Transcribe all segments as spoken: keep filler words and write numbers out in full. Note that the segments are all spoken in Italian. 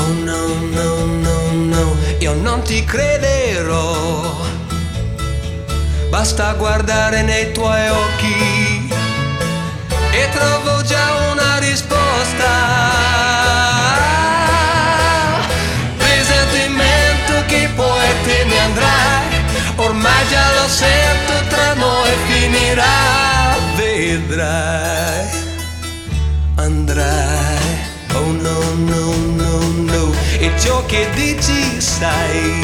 Oh no, no, no, no, io non ti crederò. Basta guardare nei tuoi occhi e trovo già una risposta. Presentimento che poi te ne andrai, ormai già lo sento, tra noi finirà. Vedrai, andrai. Oh no, no, no, no, e ciò che dici sai.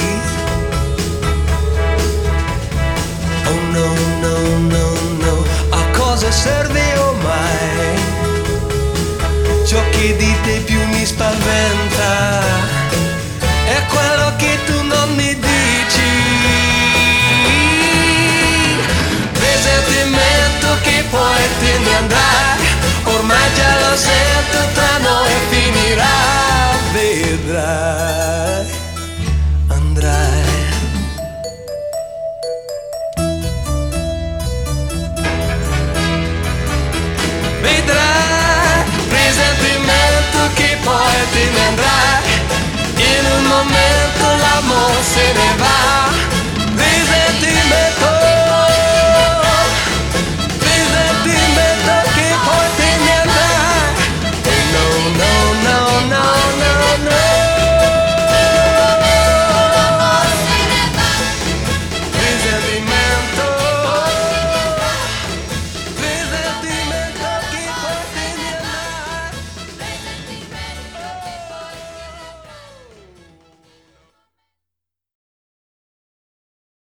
Oh no, no, no, no, a cosa serve ormai? Ciò che dite più mi spaventa.